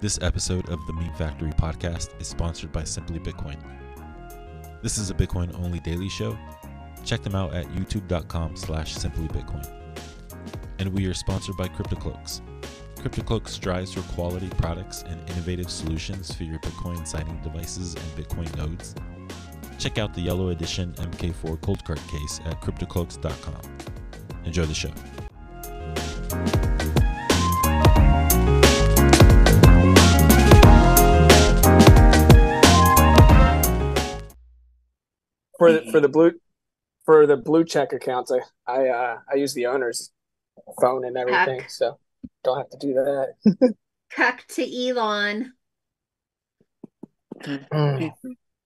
This episode of the Meme Factory podcast is sponsored by Simply Bitcoin. This is a Bitcoin-only daily show. Check them out at youtube.com/simplybitcoin. And we are sponsored by CryptoCloaks. CryptoCloaks strives for quality products and innovative solutions for your Bitcoin signing devices and Bitcoin nodes. Check out the yellow edition MK4 cold card case at CryptoCloaks.com. Enjoy the show. For the blue check accounts, I use the owner's phone and everything, so don't have to do that. Cuck to Elon. All right.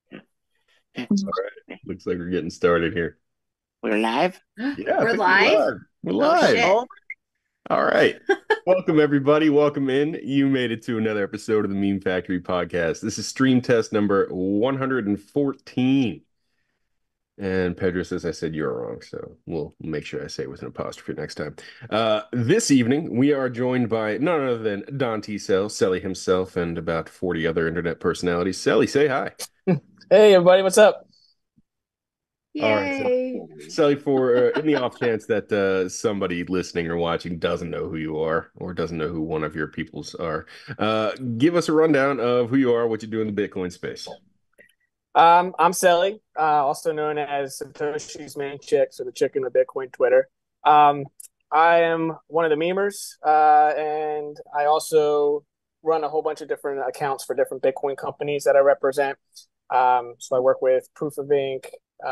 Looks like we're getting started here. We're live? Yeah, We're live? We're live. Oh, All right. Welcome, everybody. Welcome in. You made it to another episode of the Meme Factory podcast. This is stream test number 114. And Pedro says I said you're wrong, so we'll make sure I say it with an apostrophe next time. This evening, we are joined by none other than Don T-Cell, Selly himself, and about 40 other internet personalities. Selly, say hi. Hey, everybody, what's up? yay. All right, Selly, for in the off chance that somebody listening or watching doesn't know who you are or doesn't know who one of your peoples are, give us a rundown of who you are, what you do in the Bitcoin space. I'm Selly, also known as Satoshi's main chick, so the chicken of Bitcoin Twitter. I am one of the memers, and I also run a whole bunch of different accounts for different Bitcoin companies that I represent. So I work with Proof of Ink,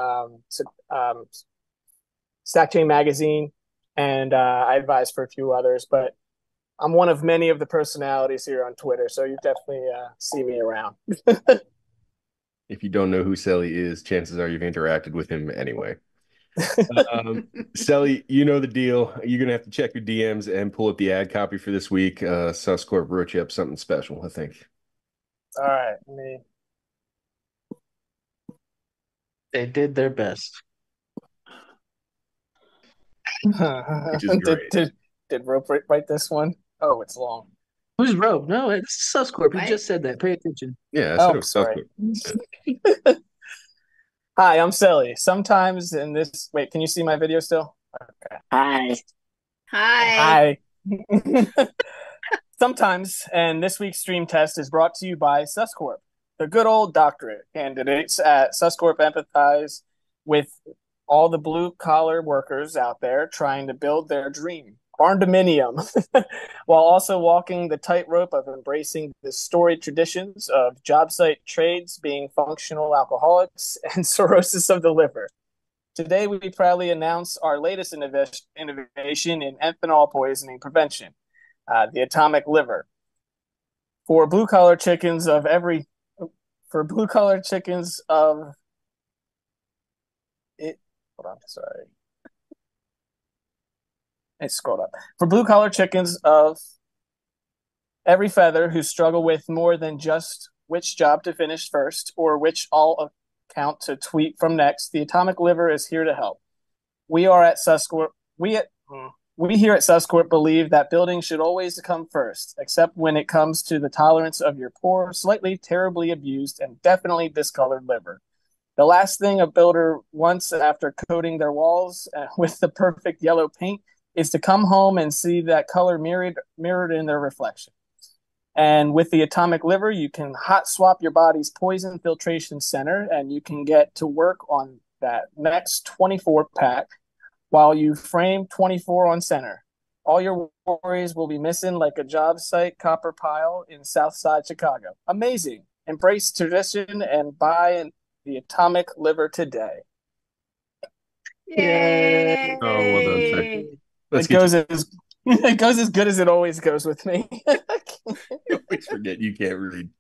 Stackchain Magazine, and I advise for a few others, but I'm one of many of the personalities here on Twitter, so you definitely see me around. If you don't know who Selly is, chances are you've interacted with him anyway. Selly, you know the deal. You're going to have to check your DMs and pull up the ad copy for this week. Suscorp wrote you up something special, I think. All right. They did their best. Which is great. Did Rope write this one? Oh, it's long. Who's Rogue? No, it's Suscorp. What? You just said that. Pay attention. Yeah, I said it was sorry. Suscorp. Hi, I'm Selly. Sometimes in this... Wait, can you see my video still? Okay. Hi. Hi. Sometimes, and this week's stream test is brought to you by Suscorp. The good old doctorate candidates at Suscorp empathize with all the blue-collar workers out there trying to build their dream, barndominium, while also walking the tightrope of embracing the storied traditions of job site trades being functional alcoholics and cirrhosis of the liver. Today, we proudly announce our latest innovation in ethanol poisoning prevention, the atomic liver. For blue-collar chickens of every... For blue-collar chickens of... Hold on, sorry. I scrolled up. For blue-collar chickens of every feather who struggle with more than just which job to finish first or which all account to tweet from next, the atomic liver is here to help. We here at Suscorp believe that building should always come first, except when it comes to the tolerance of your poor, slightly terribly abused, and definitely discolored liver. The last thing a builder wants after coating their walls with the perfect yellow paint is to come home and see that color mirrored in their reflection. And with the atomic liver, you can hot swap your body's poison filtration center, and you can get to work on that next 24 pack while you frame 24 on center. All your worries will be missing like a job site copper pile in Southside Chicago. Amazing. Embrace tradition and buy the atomic liver today. Yay. Oh, well done, sir. It goes as good as it always goes with me. I always forget you can't read.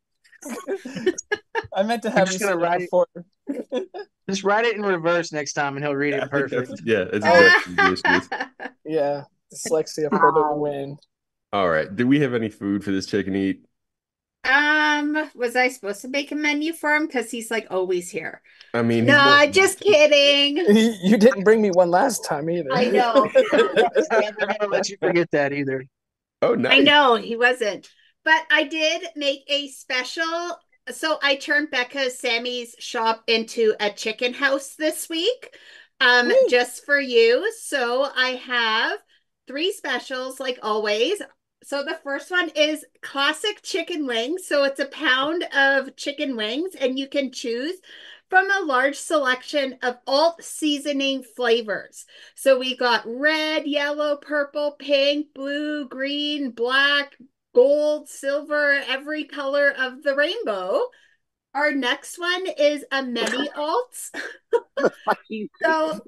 I meant to have you gonna write before. Just write it in reverse next time and he'll read it perfect. It's exactly the issue. Yeah, dyslexia for the win. All right. Do we have any food for this chicken to eat? Was I supposed to make a menu for him? Because he's like always here. I mean, No, just kidding. You didn't bring me one last time either. I know. I'm never gonna let you forget that either. Oh, nice. I know he wasn't. But I did make a special. So I turned Becca's Sammy's shop into a chicken house this week, Woo. just for you. So I have three specials, like always. So the first one is classic chicken wings. So it's a pound of chicken wings, and you can choose from a large selection of alt seasoning flavors. So we got red, yellow, purple, pink, blue, green, black, gold, silver, every color of the rainbow. Our next one is a many alts. So,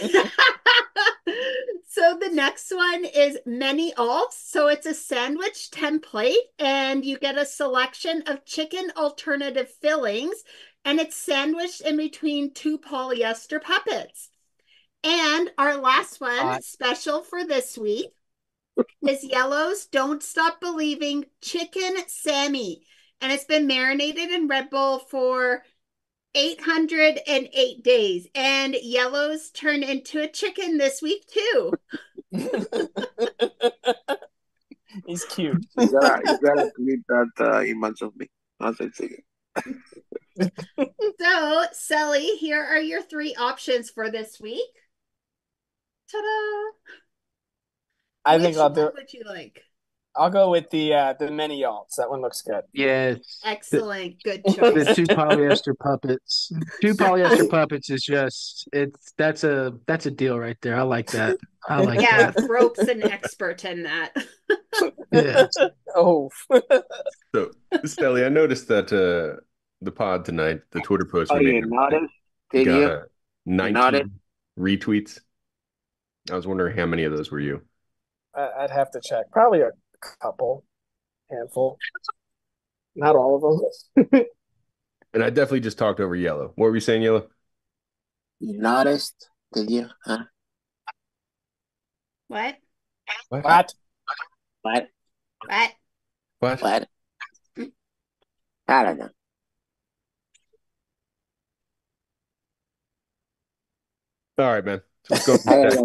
so the next one is many alts. So it's a sandwich template, and you get a selection of chicken alternative fillings, and it's sandwiched in between two polyester puppets. And our last one, special for this week, is Yellow's Don't Stop Believing Chicken Sammy. And it's been marinated in Red Bull for 808 days. And Yellow's turned into a chicken this week, too. He's cute. You gotta delete that image of me. As I say it. So, Sally, here are your three options for this week. Ta-da! I think I'll Which do. one would you like? I'll go with the many alts. That one looks good. Yes. Excellent. Good The choice. two polyester puppets. Two polyester puppets is just that's a deal right there. I like that. I like Yeah, that. Rope's an expert in that. Yeah. Oh, So, Sally, I noticed that the pod tonight, the Twitter post Oh, we you made, noticed? Did got you? 19 noticed? retweets. I was wondering how many of those were you. I'd have to check. Probably a couple, handful. Not all of them. And I definitely just talked over Yellow. What were you saying, Yellow? You noticed? Did you? Huh? What? What? What? What? What? What? I don't know. All right, man. So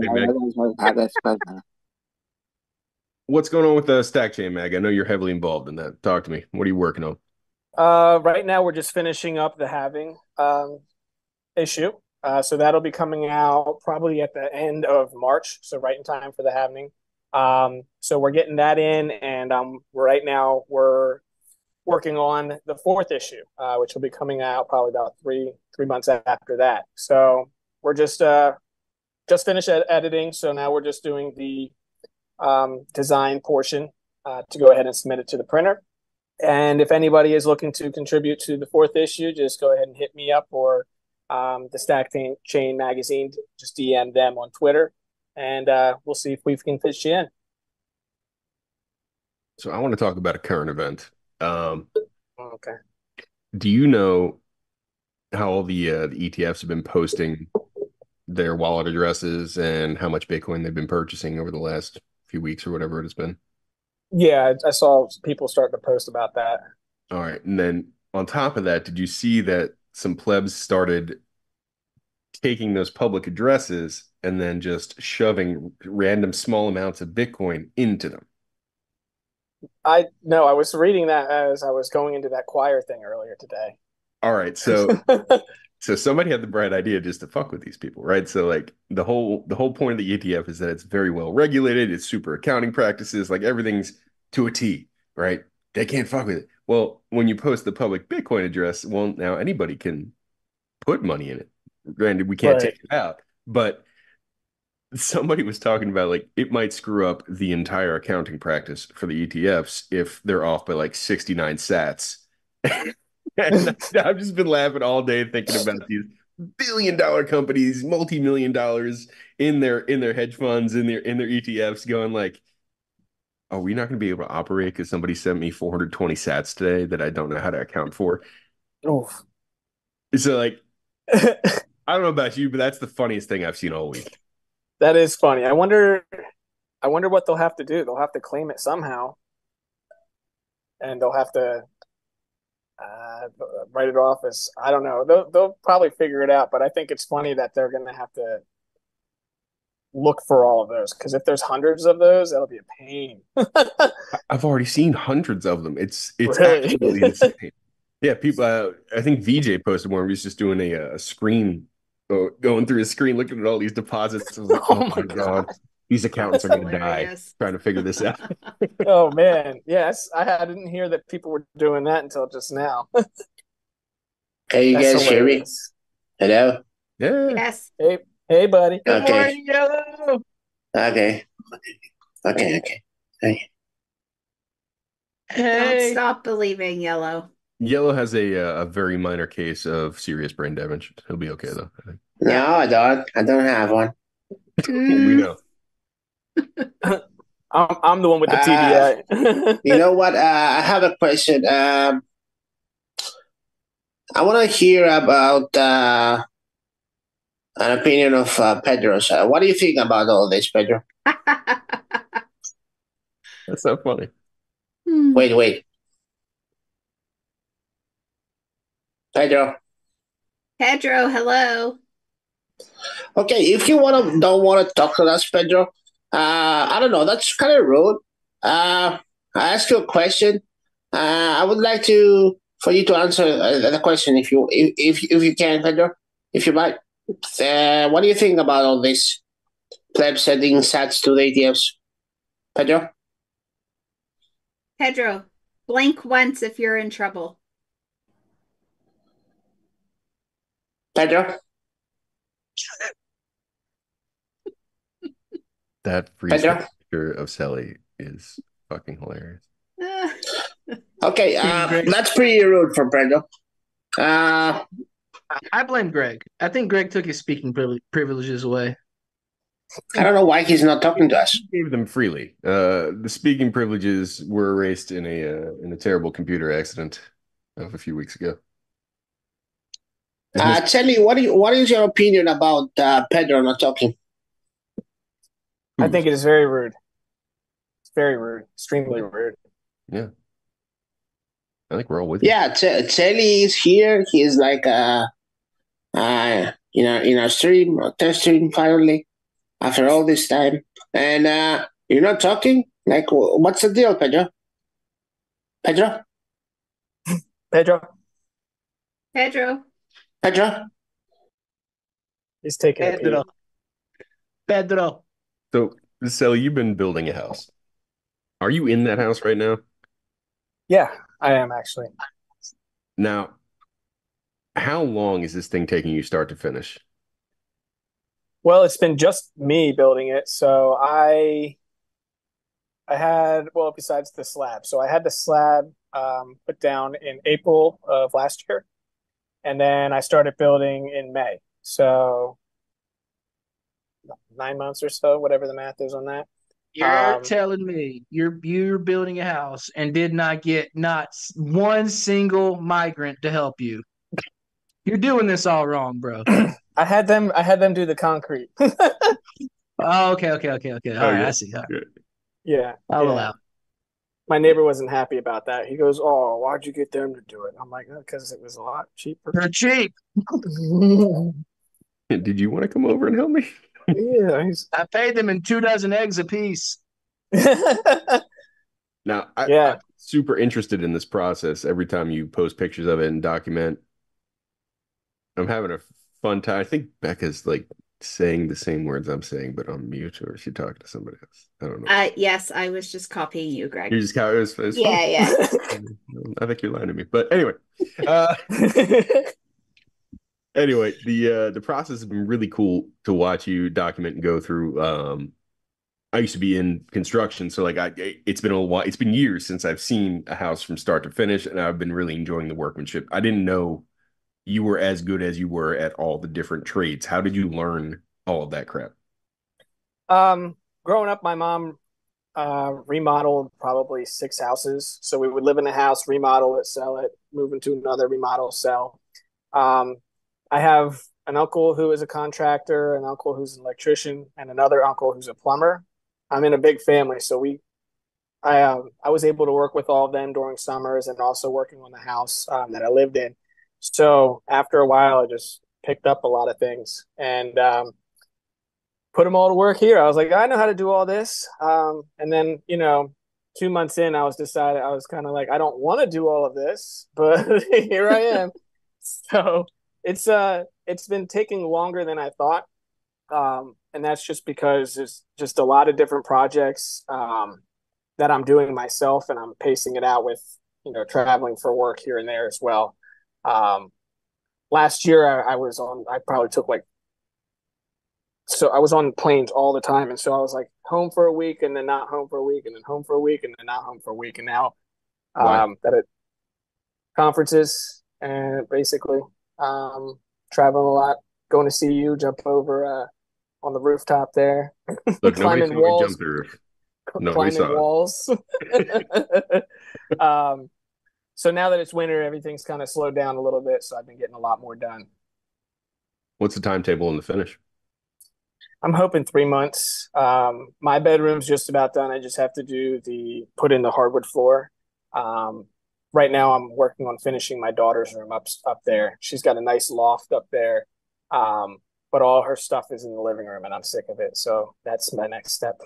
what's going on with the Stack Chain Mag? I know you're heavily involved in that. Talk to me. What are you working on? Right now we're just finishing up the halving issue. So that'll be coming out probably at the end of March, so right in time for the halving. So we're getting that in, and right now we're working on the fourth issue, which will be coming out probably about three months after that. So we're just finished editing, so now we're just doing the design portion to go ahead and submit it to the printer. And if anybody is looking to contribute to the fourth issue, just go ahead and hit me up, or the Stack Chain magazine. Just DM them on Twitter, and we'll see if we can fit you in. So I want to talk about a current event. Okay. Do you know how all the ETFs have been posting their wallet addresses and how much Bitcoin they've been purchasing over the last few weeks or whatever it has been? Yeah, I saw people starting to post about that. All right. And then on top of that, did you see that some plebs started taking those public addresses and then just shoving random small amounts of Bitcoin into them? I was reading that as I was going into that choir thing earlier today. All right. So somebody had the bright idea just to fuck with these people, right? So like the whole point of the ETF is that it's very well regulated, it's super accounting practices, like everything's to a T, right? They can't fuck with it. Well, when you post the public Bitcoin address, well, now anybody can put money in it. Granted, we can't take it out, but somebody was talking about like it might screw up the entire accounting practice for the ETFs if they're off by like 69 sats. And I've just been laughing all day thinking about these billion-dollar companies, multi-million dollars in their hedge funds, in their ETFs, going like, "Are we not going to be able to operate because somebody sent me 420 sats today that I don't know how to account for?" Oof. So like, I don't know about you, but that's the funniest thing I've seen all week. That is funny. I wonder what they'll have to do. They'll have to claim it somehow, and they'll have to write it off as, I don't know. They'll probably figure it out, but I think it's funny that they're going to have to look for all of those, because if there's hundreds of those, that'll be a pain. I've already seen hundreds of them. It's Really? absolutely insane. Yeah, people. I think VJ posted one where he's just doing a screen, going through his screen, looking at all these deposits. I was like, Oh oh my my God, these accountants are going to die Hilarious. trying to figure this out. Oh man, yes, I didn't hear that people were doing that until just now. Can you That's guys hear me? hilarious. Hello? Yeah. Yes. Hey, buddy. Good Okay. morning, Yellow. Okay. Okay. Hey. Don't Hey. stop believing, Yellow. Yellow has a very minor case of serious brain damage. He'll be okay though, I think. No, I don't. I don't have one. We Mm, know. I'm the one with the TBI. You know what? I have a question. I want to hear about an opinion of Pedro's. What do you think about all this, Pedro? That's not funny. Wait. Pedro. Pedro, hello. Okay, if you don't want to talk to us, Pedro, I don't know. That's kind of rude. I ask you a question. I would like for you to answer the question if you can, Pedro, if you might. What do you think about all this pleb sending sats to the ATMs, Pedro? Pedro, blink once if you're in trouble. Pedro, That freeze picture of Sally is fucking hilarious. okay, Greg. that's pretty rude from Pedro. I blame Greg. I think Greg took his speaking privileges away. I don't know why he's not talking to us. Gave them freely. The speaking privileges were erased in a terrible computer accident of a few weeks ago. Chelly, what is your opinion about Pedro not talking? I think it is very rude. It's very rude. Extremely rude. Yeah. I think we're all with you. Yeah, Chelly is here. He is like in our stream, test stream finally, after all this time. And you're not talking? Like, what's the deal, Pedro? Pedro? Pedro, Pedro, he's taking a Pedro. peek. Pedro. So, Sally, you've been building a house. Are you in that house right now? Yeah, I am actually. Now, how long is this thing taking you start to finish? Well, it's been just me building it, so I had, well, besides the slab. So I had the slab put down in April of last year, and then I started building in May. So 9 months or so, whatever the math is on that. You're telling me you're building a house and did not get not one single migrant to help you. You're doing this all wrong, bro. I had them do the concrete. Oh, okay. All right, yeah. I see. All right. Yeah. I'll yeah. allow. My neighbor wasn't happy about that. He goes, "Oh, why'd you get them to do it?" I'm like, "Because it was a lot cheaper." They're cheap. Did you want to come over and help me? Yeah. I paid them in 24 eggs apiece. Now, Yeah. I'm super interested in this process every time you post pictures of it and document. I'm having a fun time. I think Becca's like saying the same words I'm saying, but on mute, or is she talking to somebody else? I don't know. yes, I was just copying you, Greg. You're just kind of, it's fun. Yeah. I think you're lying to me. But anyway, the process has been really cool to watch you document and go through. I used to be in construction, so like it's been a while. It's been years since I've seen a house from start to finish, and I've been really enjoying the workmanship. I didn't know you were as good as you were at all the different trades. How did you learn all of that crap? Growing up, my mom remodeled probably 6 houses. So we would live in a house, remodel it, sell it, move into another, remodel, sell. I have an uncle who is a contractor, an uncle who's an electrician, and another uncle who's a plumber. I'm in a big family, so I was able to work with all of them during summers and also working on the house that I lived in. So after a while, I just picked up a lot of things. And put them all to work here. I was like, I know how to do all this. And then, 2 months in, I was kind of like, I don't want to do all of this, but here I am. So it's been taking longer than I thought. And that's just because there's just a lot of different projects that I'm doing myself, and I'm pacing it out with, traveling for work here and there as well. Last year I was on planes all the time. And so I was like home for a week and then not home for a week and then home for a week and then not home for a week. And now that at conferences and basically traveling a lot, going to see you, jump over on the rooftop there, Look, climbing walls, climbing walls. So now that it's winter, everything's kind of slowed down a little bit. So I've been getting a lot more done. What's the timetable on the finish? I'm hoping 3 months. My bedroom's just about done. I just have to put in the hardwood floor. Right now I'm working on finishing my daughter's room up there. She's got a nice loft up there. But all her stuff is in the living room and I'm sick of it. So that's my next step.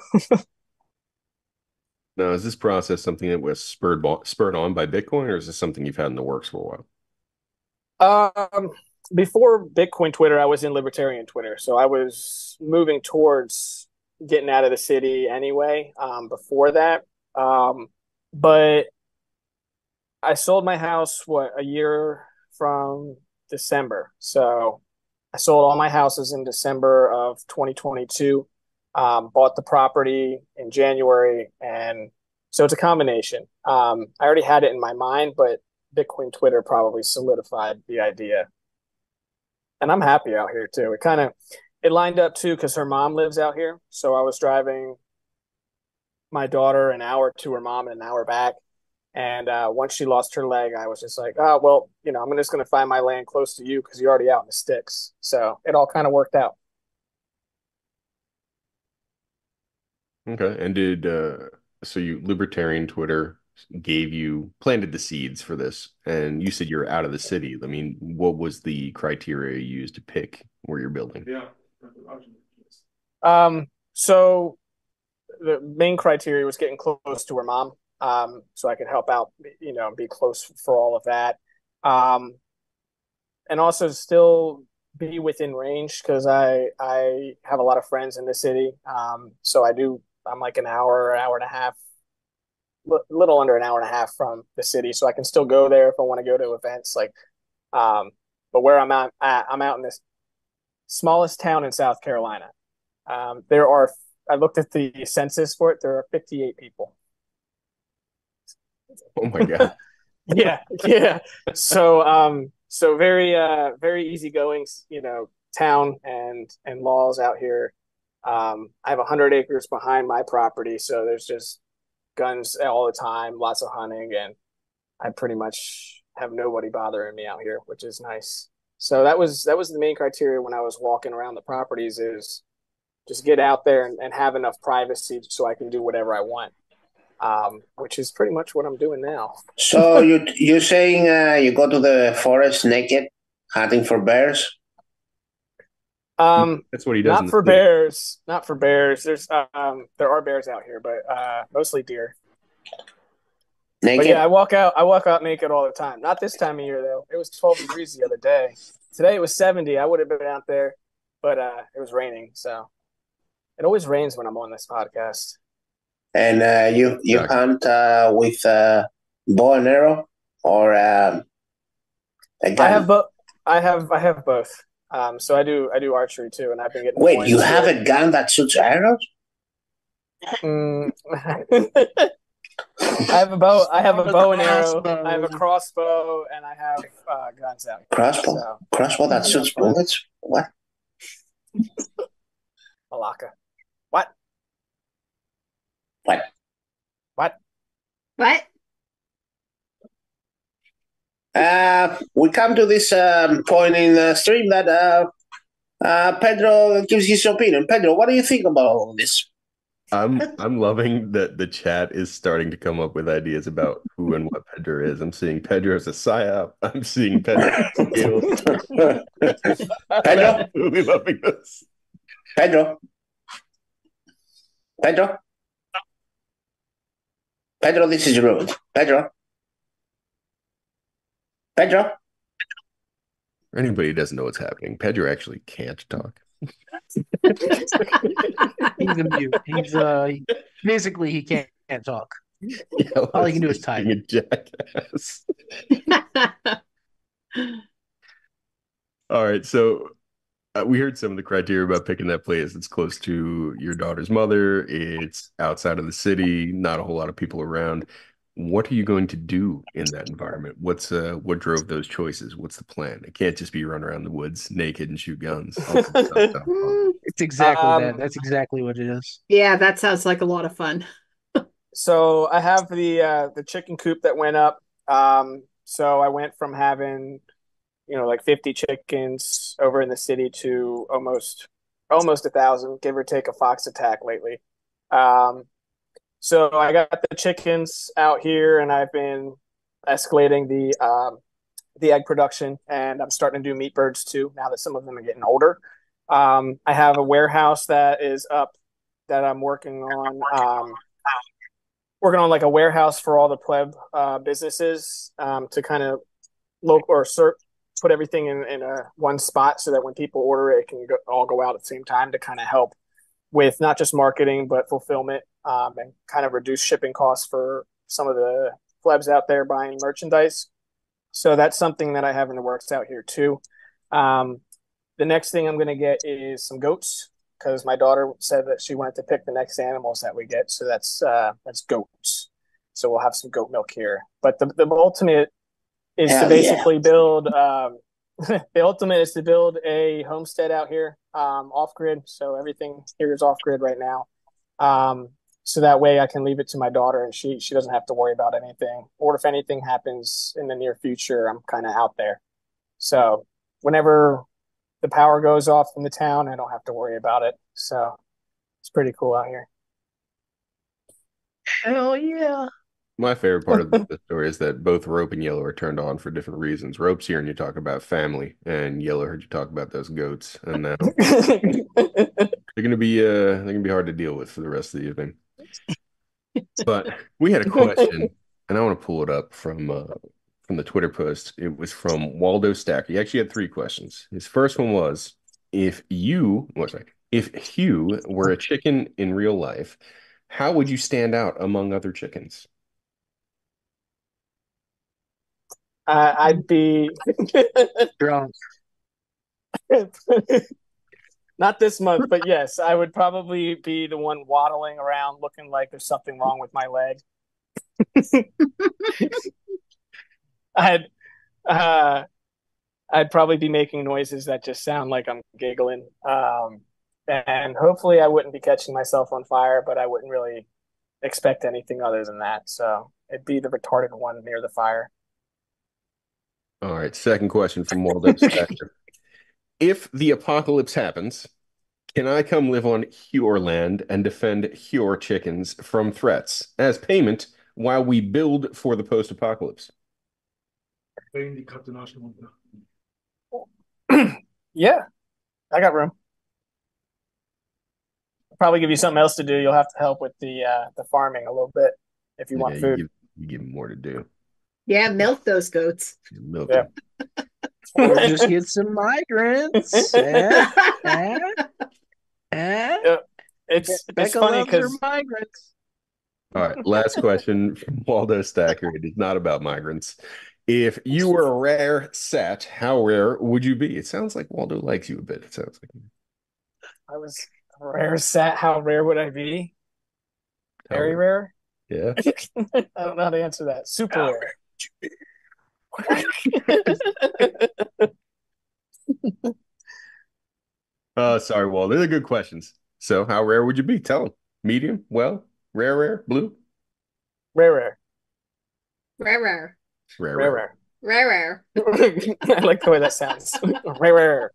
Now, is this process something that was spurred on by Bitcoin, or is this something you've had in the works for a while? Before Bitcoin Twitter, I was in libertarian Twitter. So I was moving towards getting out of the city anyway, before that. But I sold my house, a year from December. So I sold all my houses in December of 2022, bought the property in January. And so it's a combination. I already had it in my mind, but Bitcoin Twitter probably solidified the idea. And I'm happy out here too. It lined up too because her mom lives out here. So I was driving my daughter an hour to her mom and an hour back. And once she lost her leg, I was just like, oh, well, I'm just going to find my land close to you because you're already out in the sticks. So it all kind of worked out. Okay. And libertarian Twitter planted the seeds for this, and you said you're out of the city. I mean, what was the criteria you used to pick where you're building? So the main criteria was getting close to her mom, so I could help out, be close for all of that, and also still be within range because I have a lot of friends in the city. So I'm like an hour and a half, little under an hour and a half from the city, so I can still go there if I want to go to events. But where I'm out in this smallest town in South Carolina. I looked at the census for it. There are 58 people. Oh my God. Yeah. So very very easygoing, town and laws out here. I have 100 acres behind my property, so there's just guns all the time, lots of hunting, and I pretty much have nobody bothering me out here, which is nice. So that was the main criteria when I was walking around the properties, is just get out there and have enough privacy so I can do whatever I want, which is pretty much what I'm doing now. So you're saying you go to the forest naked, hunting for bears? That's what he does. Not for bears. There's there are bears out here, but mostly deer. Naked? But yeah, I walk out naked all the time. Not this time of year though. It was 12 degrees the other day. Today it was 70. I would have been out there, but it was raining. So it always rains when I'm on this podcast. And you hunt with bow and arrow or a gun? I have both. So I do archery too, and I've been getting. Wait, you have a gun that shoots arrows? I have a bow. I have a bow and arrow. I have a crossbow, and I have guns out. Crossbow. So, crossbow that shoots bullets. What? Malacca. What? We come to this point in the stream that Pedro gives his opinion. Pedro, what do you think about all of this? I'm loving that the chat is starting to come up with ideas about who and what Pedro is. I'm seeing Pedro as a psyop. I'm seeing Pedro as skills. Pedro? I'm really loving this. Pedro? Pedro? Pedro, this is rude. Pedro? Pedro? For anybody who doesn't know what's happening, Pedro actually can't talk. He's a mute. He's physically he can't talk. All he can do is type. Being a jackass. All right, so we heard some of the criteria about picking that place. It's close to your daughter's mother. It's outside of the city. Not a whole lot of people around. What are you going to do in that environment? What drove those choices? What's the plan? It can't just be run around the woods naked and shoot guns. It's exactly that. That's exactly what it is. Yeah, that sounds like a lot of fun. So I have the chicken coop that went up. So I went from having, like 50 chickens over in the city to almost 1,000, give or take a fox attack lately. So I got the chickens out here, and I've been escalating the egg production, and I'm starting to do meat birds too now that some of them are getting older. I have a warehouse that is up that I'm working on. Working on like a warehouse for all the pleb businesses to kind of put everything in a one spot so that when people order it can all go out at the same time to kind of help with not just marketing but fulfillment and kind of reduce shipping costs for some of the plebs out there buying merchandise. So that's something that I have in the works out here too. The next thing I'm going to get is some goats, because my daughter said that she wanted to pick the next animals that we get. So that's goats. So we'll have some goat milk here. But the ultimate is to basically build the ultimate is to build a homestead out here off grid. So everything here is off grid right now. So that way I can leave it to my daughter and she doesn't have to worry about anything. Or if anything happens in the near future, I'm kind of out there. So whenever the power goes off in the town, I don't have to worry about it. So it's pretty cool out here. Hell yeah. My favorite part of the story is that both Rope and Yellow are turned on for different reasons. Rope's here and you talk about family, and Yellow heard you talk about those goats, and now they're gonna be hard to deal with for the rest of the evening. But we had a question, and I want to pull it up from the Twitter post. It was from Waldo Stacker. He actually had 3 questions. His first one was, if Hugh were a chicken in real life, how would you stand out among other chickens? I'd be drunk. Not this month, but yes, I would probably be the one waddling around looking like there's something wrong with my leg. I'd probably be making noises that just sound like I'm giggling. And hopefully I wouldn't be catching myself on fire, but I wouldn't really expect anything other than that. So it'd be the retarded one near the fire. All right, second question from Waldo Stacker. If the apocalypse happens, can I come live on Hjor land and defend Hjor chickens from threats as payment while we build for the post-apocalypse? Yeah, I got room. I'll probably give you something else to do. You'll have to help with the farming a little bit if you want food. You give them more to do. Yeah, milk those goats. Milk Yeah. Or just get some migrants. It's Becca funny loves her because migrants. All right, last question from Waldo Stacker. It is not about migrants. If you were a rare set, how rare would you be? It sounds like Waldo likes you a bit. It sounds like I was a rare set. How rare would I be? Very rare? Yeah. I don't know how to answer that. Super rare. Sorry, Waldo. They're good questions. So, how rare would you be? Tell them. Medium, well, rare, blue? Rare. Rare. Rare. I like the way that sounds. Rare.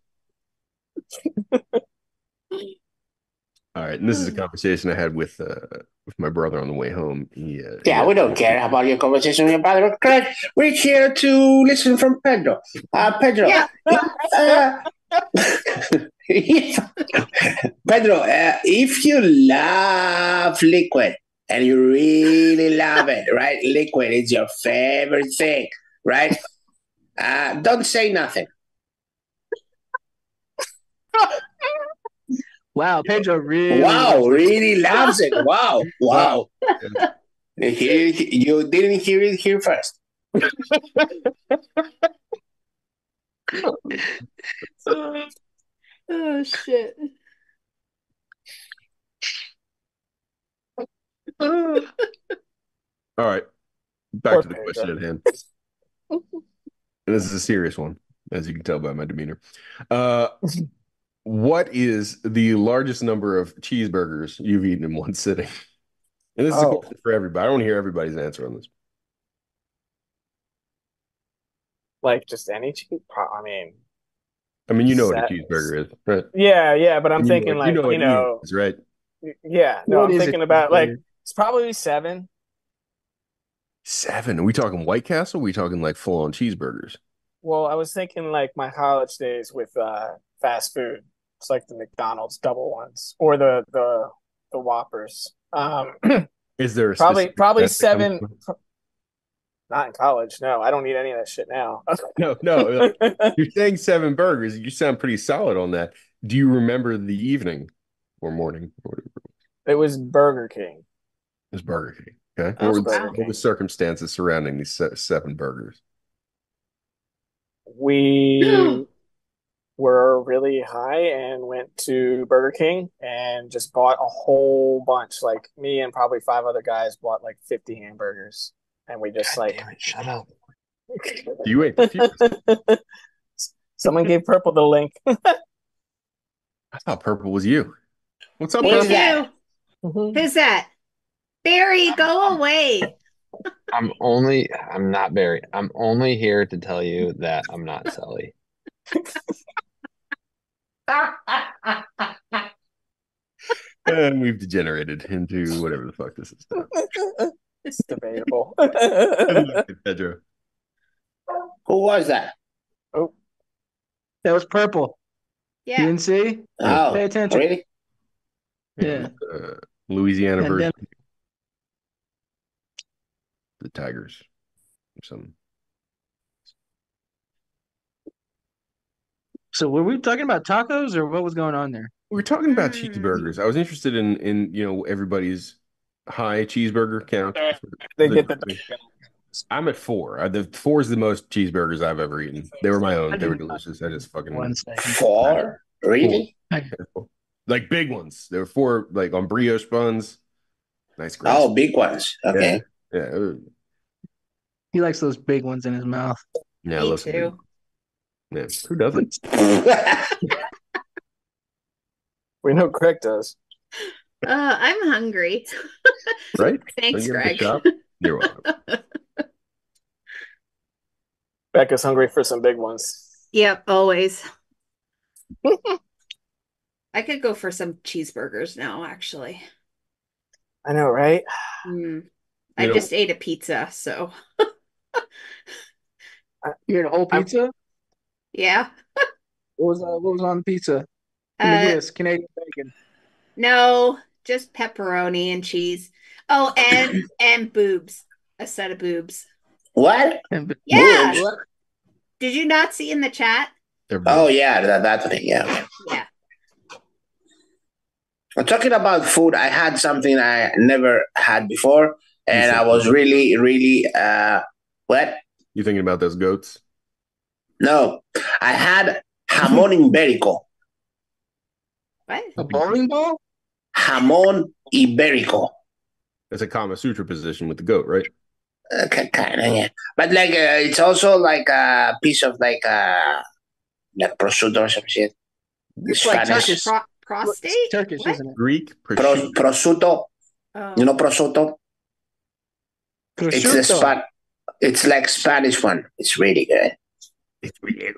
All right, and this is a conversation I had with my brother on the way home. We don't care about your conversation with your brother. Okay? We're here to listen from Pedro. Pedro. Yeah. Pedro, if you love liquid and you really love it, right? Liquid is your favorite thing, right? Don't say nothing. Wow, Pedro really Wow, loves it. really loves it. Wow, wow. You didn't hear it here first. Oh shit. All right. Back Poor to the Pedro. question at hand. And this is a serious one, as you can tell by my demeanor. What is the largest number of cheeseburgers you've eaten in one sitting? And this is a Oh. question for everybody. I want to hear everybody's answer on this. Like just any cheese. I mean, you know what a Set- cheeseburger is, right? Yeah, but I'm You thinking know, like, what it is, right? yeah, no, What I'm is thinking it? about like it's probably 7. 7. Are we talking White Castle? Or are we talking like full-on cheeseburgers? Well, I was thinking like my college days with fast food. It's like the McDonald's double ones or the Whoppers. Is there a Probably specific set that 7. comes Not in college. No, I don't need any of that shit now. No. You're saying 7 burgers. You sound pretty solid on that. Do you remember the evening or morning or whatever? It was Burger King. It was Burger King. Okay. Oh, What wow. were the circumstances surrounding these 7 burgers? We were really high and went to Burger King and just bought a whole bunch. Like me and probably 5 other guys bought like 50 hamburgers, and we just like. Damn it, shut up. You ate the few. Someone gave Purple the link. I thought Purple was you. What's up, Me Who's Purple? that? too. Who's that? Barry, go away. I'm not Barry. I'm only here to tell you that I'm not Sully. And we've degenerated into whatever the fuck this is now. It's debatable. Pedro. Who was that? That was purple. You Yeah. didn't see? Oh, Pay attention. really? Yeah. Louisiana And version. then- The Tigers or something. So were we talking about tacos or what was going on there? We were talking about Mm. cheeseburgers. I was interested in everybody's high cheeseburger count. They get the. I'm at 4. The 4 is the most cheeseburgers I've ever eaten. They were my own. They were delicious. I just fucking 1 second. 4? Really? like big ones. There were 4 like on brioche buns. Nice. Grass. Oh, big ones. Okay. Yeah. He likes those big ones in his mouth. Yeah. I Me love some too. big- Yeah. Who doesn't? We know Craig does. I'm hungry. Right? Thanks, Don't you have to Greg. shop? You're welcome. Becca's hungry for some big ones. Yep, always. I could go for some cheeseburgers now, actually. I know, right? I know- just ate a pizza, so You had a whole pizza? yeah. What was on the pizza? Give me a Uh, guess. Canadian bacon. no, just pepperoni and cheese. Oh, and boobs. A set of boobs. What? Yeah. Boobs? Did you not see in the chat? Oh, yeah, that thing. Yeah. Yeah. Talking about food, I had something I never had before, and I was really, really, what? You thinking about those goats? No, I had jamón ibérico. What? A bowling ball? Jamón ibérico. That's a Kama Sutra position with the goat, right? Kind of, yeah. But like, it's also like a piece of like prosciutto or some shit. It's like Spanish. Turkish. Prostate? It's Turkish, What? isn't it? Greek prosciutto. Prosciutto. Oh. You know prosciutto? Prosciutto. It's like Spanish one. It's really good. It's really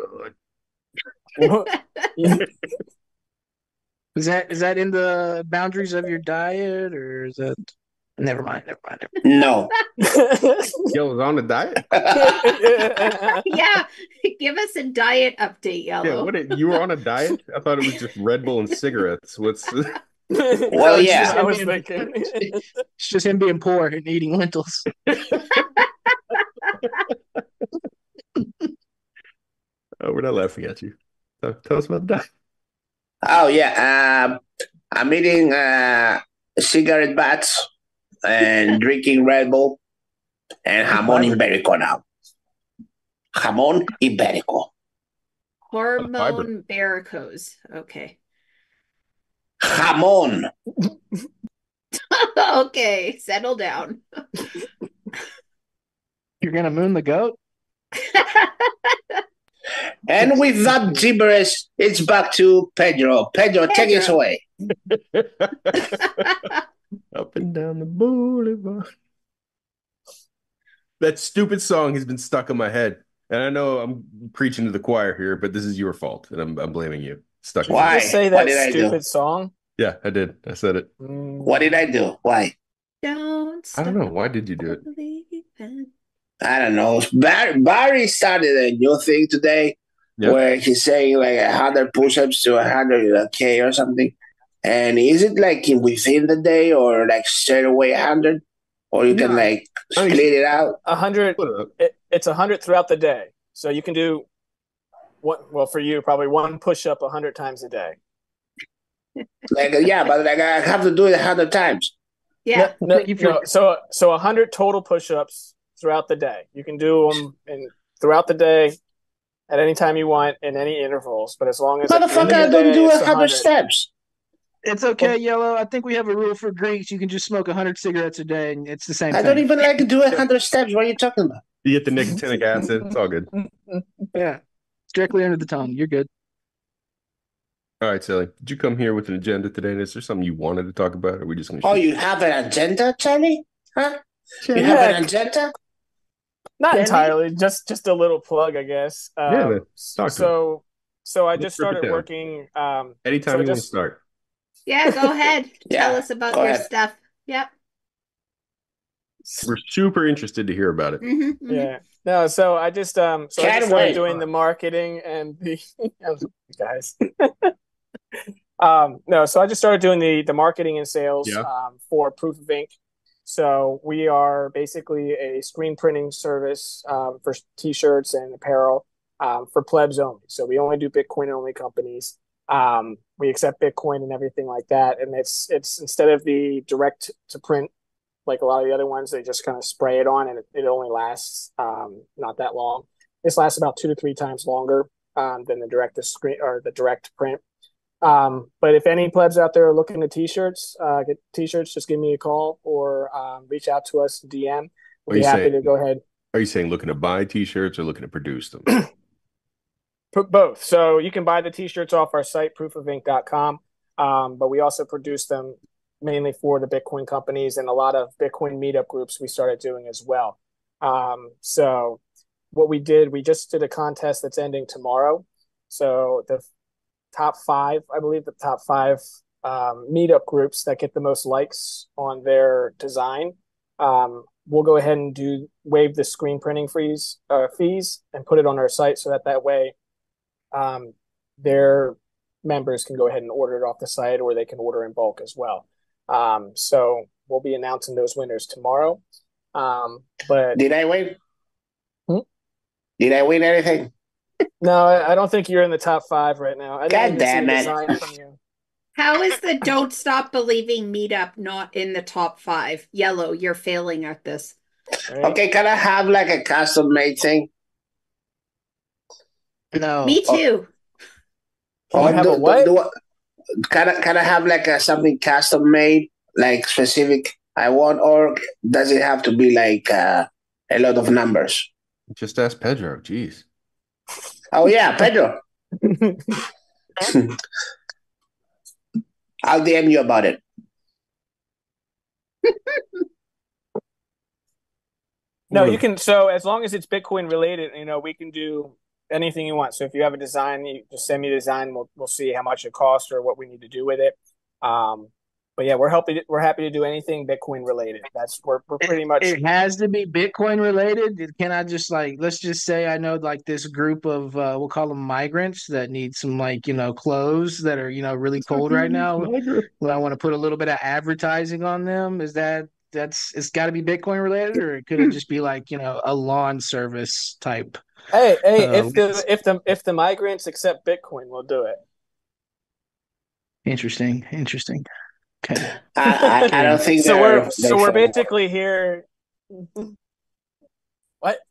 good. Is that in the boundaries of your diet or is that Never mind. No. Yellow's on a diet? Yeah, give us a diet update, Yellow. Yeah, you were on a diet? I thought it was just Red Bull and cigarettes. What's Well, yeah. I was thinking. It's just him being poor and eating lentils. Oh, we're not laughing at you. Tell us about the diet. Oh, yeah. I'm eating cigarette butts and drinking Red Bull and jamón ibérico now. Jamón ibérico. Hormone varicose. Okay. Jamón. Okay, settle down. You're gonna moon the goat? And with that gibberish, it's back to Pedro. Pedro, take us away. Up and down the boulevard. That stupid song has been stuck in my head. And I know I'm preaching to the choir here, but this is your fault, and I'm blaming you. Stuck in my Why? head. Just say What that did I do? stupid song. Yeah, I did. I said it. What did I do? Why? Don't I don't stop know. Why did you do it? believing. I don't know. Barry started a new thing today Yeah. where he's saying like 100 push-ups to 100K or something. And is it like within the day or like straight away 100? Or you can No. like Oh, you- split it out? 100. Put it up. It's 100 throughout the day, so you can do what? Well, for you, probably one push-up 100 times a day. Like yeah, but like I have to do it 100 times. Yeah. So 100 total push-ups throughout the day. You can do them throughout the day at any time you want in any intervals, but as long as at the end Motherfucker, I of the don't day, do it's 100 steps. It's okay, Yellow. I think we have a rule for Greeks. You can just smoke 100 cigarettes a day, and it's the same I thing. don't even like to do 100 steps. What are you talking about? You get the nicotinic acid. It's all good. Yeah. It's directly under the tongue. You're good. All right, Sally. Did you come here with an agenda today? Is there something you wanted to talk about, or are we just going to Oh, you have an agenda, Charlie? Huh? You Yeah. have an agenda? Not Danny? entirely, just a little plug, I guess. man. Talk to So I Let's just rip it started down. working. Anytime So you want to just- start. Yeah, go ahead. Tell Yeah, us about go your ahead. stuff. Yep. We're super interested to hear about it. Yeah. No, so I just so I Can't just started wait. doing the marketing and the guys. No, so I just started doing the marketing and sales Yeah. for Proof of Ink. So we are basically a screen printing service for t-shirts and apparel for plebs only. So we only do Bitcoin only companies. We accept Bitcoin and everything like that. And it's instead of the direct to print like a lot of the other ones, they just kind of spray it on and it only lasts not that long. This lasts about 2 to 3 times longer than the direct to screen or the direct print. But if any plebs out there are looking at t-shirts, get t-shirts, just give me a call or reach out to us, DM. We'll be happy to go ahead. Are you saying looking to buy t-shirts or looking to produce them? Both. So you can buy the t-shirts off our site, proofofink.com. But we also produce them mainly for the Bitcoin companies and a lot of Bitcoin meetup groups we started doing as well. So what we just did a contest that's ending tomorrow. So the top 5, I believe the top 5 meetup groups that get the most likes on their design, we'll go ahead and waive the screen printing fees and put it on our site so that way their members can go ahead and order it off the site, or they can order in bulk as well. So we'll be announcing those winners tomorrow. But Did I win? Did I win anything? no, I don't think you're in the top 5 right now. I God didn't even see damn a it. design from you. How is the Don't Stop Believing meetup not in the top 5? Yellow, you're failing at this. Right? Okay, can I have like a custom made thing? No. Me too. Can I have a what? Can I have like something custom made, like specific I want, or does it have to be like a lot of numbers? Just ask Pedro. Jeez. Oh yeah, Pedro. I'll DM you about it. No, you can. So as long as it's Bitcoin related, we can do anything you want. So if you have a design, you just send me the design. We'll see how much it costs or what we need to do with it. But But yeah, we're happy to do anything Bitcoin related. We're pretty much. It has to be Bitcoin related. Can I just let's just say I know this group of we'll call them migrants that need some clothes that are really cold right now. Well, I want to put a little bit of advertising on them. Is it's got to be Bitcoin related, or could it just be a lawn service type? Hey, if the migrants accept Bitcoin, we'll do it. Interesting. Okay. I don't think so. We're basically here. What?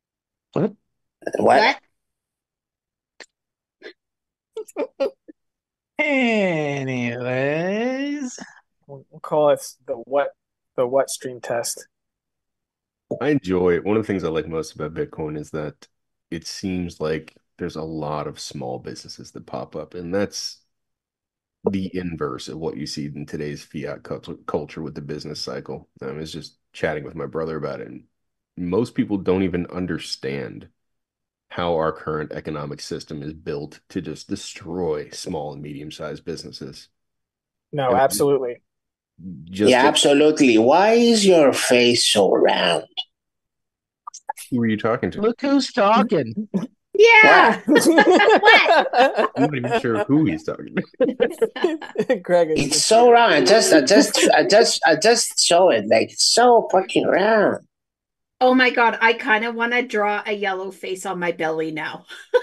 Anyways, we'll call it the what stream test. I enjoy it. One of the things I like most about Bitcoin is that it seems like there's a lot of small businesses that pop up, and that's the inverse of what you see in today's fiat culture with the business cycle. I was just chatting with my brother about it, and most people don't even understand how our current economic system is built to just destroy small and medium-sized businesses. No, absolutely. Absolutely. Why is your face so round? Who are you talking to? Look who's talking. Yeah. What? I'm not even sure who he's talking to. Greg, it's so round. I just saw it. It's so fucking round. Oh my God. I kind of want to draw a yellow face on my belly now.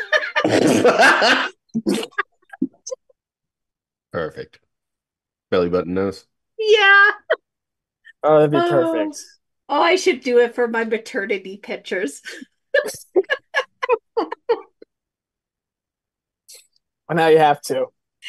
Perfect. Belly button nose. Yeah. Oh, that'd be perfect. Oh, I should do it for my maternity pictures. Well, now you have to.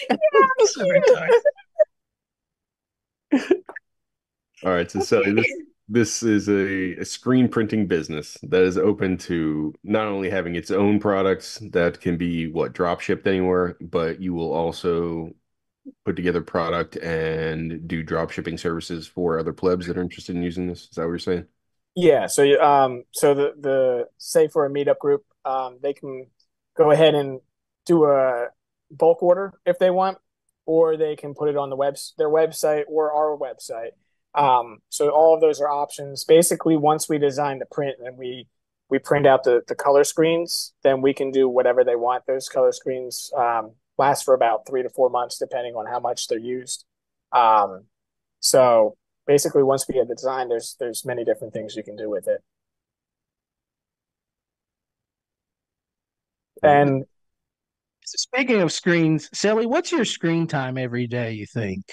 All right, so Sally, this is a screen printing business that is open to not only having its own products that can be drop shipped anywhere, but you will also put together product and do drop shipping services for other plebs that are interested in using this. Is that what you're saying? Yeah. So the say for a meetup group, they can go ahead and do a bulk order if they want, or they can put it on their website or our website. So all of those are options. Basically, once we design the print and we print out the color screens, then we can do whatever they want. Those color screens last for about 3 to 4 months, depending on how much they're used. So basically, once we have the design, there's many different things you can do with it. And speaking of screens, Sally, what's your screen time every day, you think?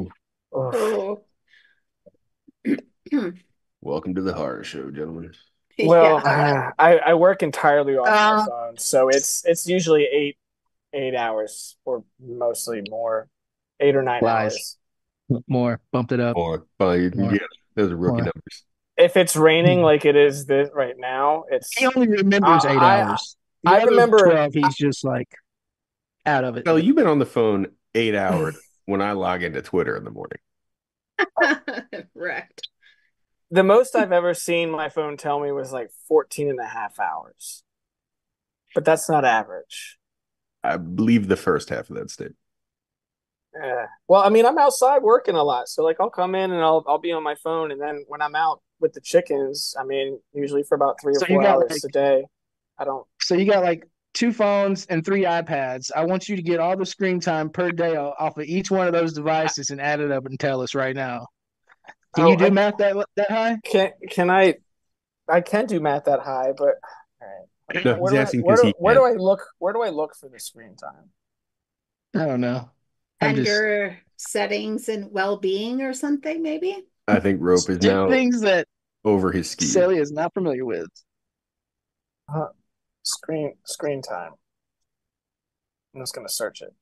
Welcome to the horror show, gentlemen. Well, I work entirely off my phone, so it's usually 8 hours, or mostly more, 8 or 9 hours. More, bumped it up. More. Yeah, those are rookie numbers. If it's raining like it is right now, he only remembers 8 hours. I remember 12. He's just out of it. Well, you've been on the phone 8 hours when I log into Twitter in the morning. Wrecked. The most I've ever seen my phone tell me was 14 and a half hours. But that's not average. I believe the first half of that statement. Yeah. Well, I mean, I'm outside working a lot. So I'll come in and I'll be on my phone. And then when I'm out with the chickens, I mean, usually for about 3 or 4 hours a day. So you got 2 phones and 3 iPads. I want you to get all the screen time per day off of each one of those devices and add it up and tell us right now. Can you do math that high? Can I? I can do math that high, but all right. No, he's asking because where do I look? Where do I look for the screen time? I don't know. Under settings and well-being or something, maybe. I think Rope is now things that over his ski. Sally is not familiar with. Screen time. I'm just gonna search it.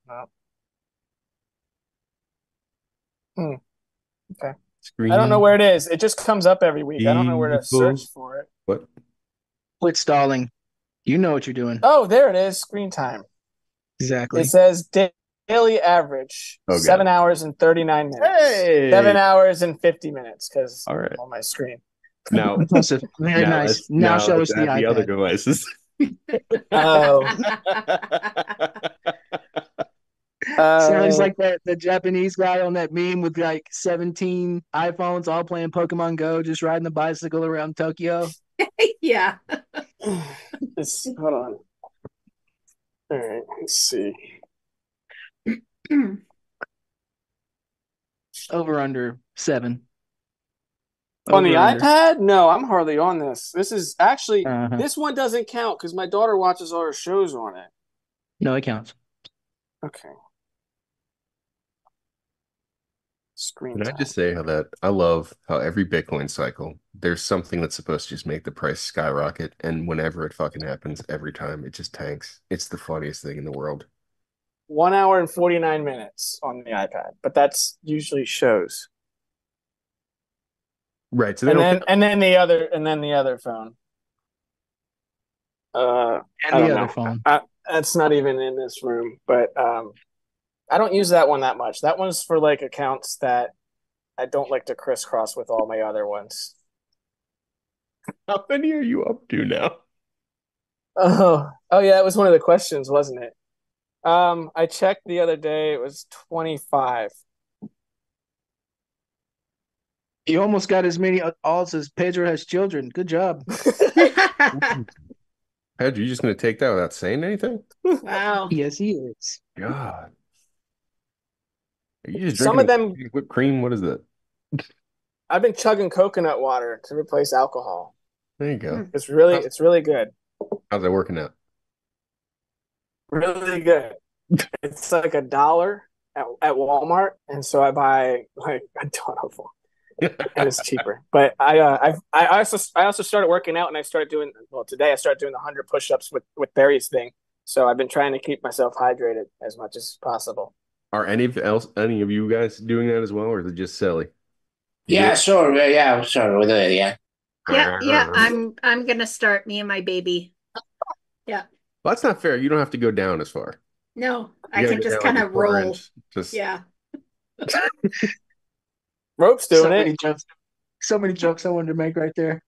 Okay. I don't know where it is. It just comes up every week. I don't know where to search for it. What? Quit stalling. You know what you're doing. Oh, there it is. Screen time. Exactly. It says daily average 7 hours and 39 minutes. Hey! 7 hours and 50 minutes because right. on my screen. Now, very nice. Now show us the iPad. Other devices. Oh. Sounds like the Japanese guy on that meme with like 17 iPhones all playing Pokemon Go, just riding the bicycle around Tokyo. Yeah. Hold on. All right, let's see. Over under 7. On the Over, under. iPad? No, I'm hardly on this. This is actually Uh-huh. this one doesn't count because my daughter watches all her shows on it. No, it counts. Okay. Screen Can I time. just say I love how every Bitcoin cycle, there's something that's supposed to just make the price skyrocket. And whenever it fucking happens, every time it just tanks. It's the funniest thing in the world. 1 hour and 49 minutes on the iPad, but that's usually shows. Right. So they And don't then the other phone. I And don't the know. other phone. That's not even in this room, but I don't use that one that much. That one's for like accounts that I don't like to crisscross with all my other ones. How many are you up to now? Oh yeah, it was one of the questions, wasn't it? I checked the other day. It was 25. You almost got as many alts as Pedro has children. Good job. Ed, you just going to take that without saying anything? Wow. Yes, he is. God. Are you just Some of drinking whipped cream? What is that? I've been chugging coconut water to replace alcohol. There you go. It's really good. How's that working out? Really good. It's like $1 at Walmart, and so I buy like a ton of them. And it's cheaper. But I also started working out, and I started doing today I started doing the 100 push-ups with Barry's thing. So I've been trying to keep myself hydrated as much as possible. Are any of you guys doing that as well, or is it just Sally? Yeah, sure. Yeah, sure. We'll do it. Yeah. Yeah. I'm gonna start, me and my baby. Yeah. Well, that's not fair. You don't have to go down as far. No, You I gotta can go just down kind like of a quarter roll. inch. Just Yeah. Rope's So doing many it. jokes. So many jokes I wanted to make right there.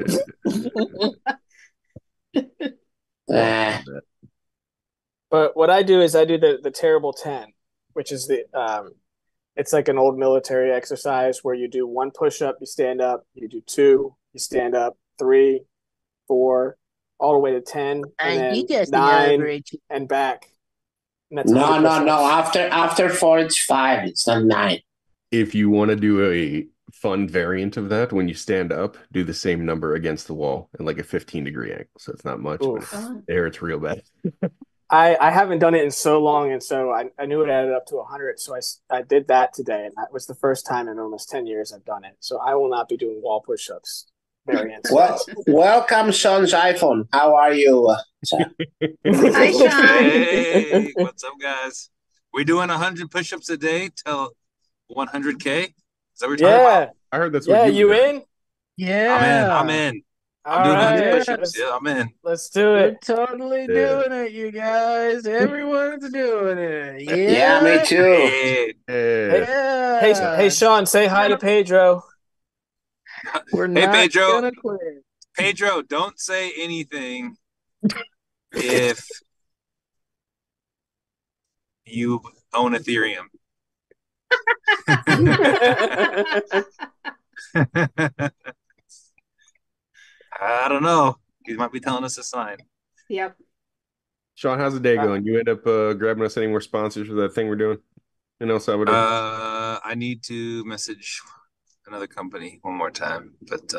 Uh, But what I do is I do the terrible 10, which is it's like an old military exercise where you do 1 push-up, you stand up, you do 2, you stand up, 3, 4, all the way to 10, and then 9 and back. And that's no. 100 push-ups. After 4, it's 5. It's not 9. If you want to do a fun variant of that, when you stand up, do the same number against the wall at like a 15-degree angle. So it's not much, Ooh. but there it's real bad. I haven't done it in so long, and so I knew it added up to 100, so I did that today, and that was the first time in almost 10 years I've done it. So I will not be doing wall push-ups variants. Well, welcome, Sean's iPhone. How are you? Hi, Sean. Hey, what's up, guys? We're doing 100 push-ups a day till 100K. Is that what we're talking about? I heard that's Yeah, what you were doing. in? Yeah. I'm in. All I'm doing 100 right. push-ups. Yeah, I'm in. Let's do We're it. totally Yeah. doing it, you guys. Everyone's doing it. Yeah, me too. Hey, Yeah. Hey, Sean, say hi to Pedro. We're Hey, not Pedro. gonna quit. Pedro, don't say anything if you own Ethereum. I don't know. He might be telling us a sign. Yep. Sean, how's the day going? You end up grabbing us any more sponsors for that thing we're doing in El Salvador? I need to message another company one more time, but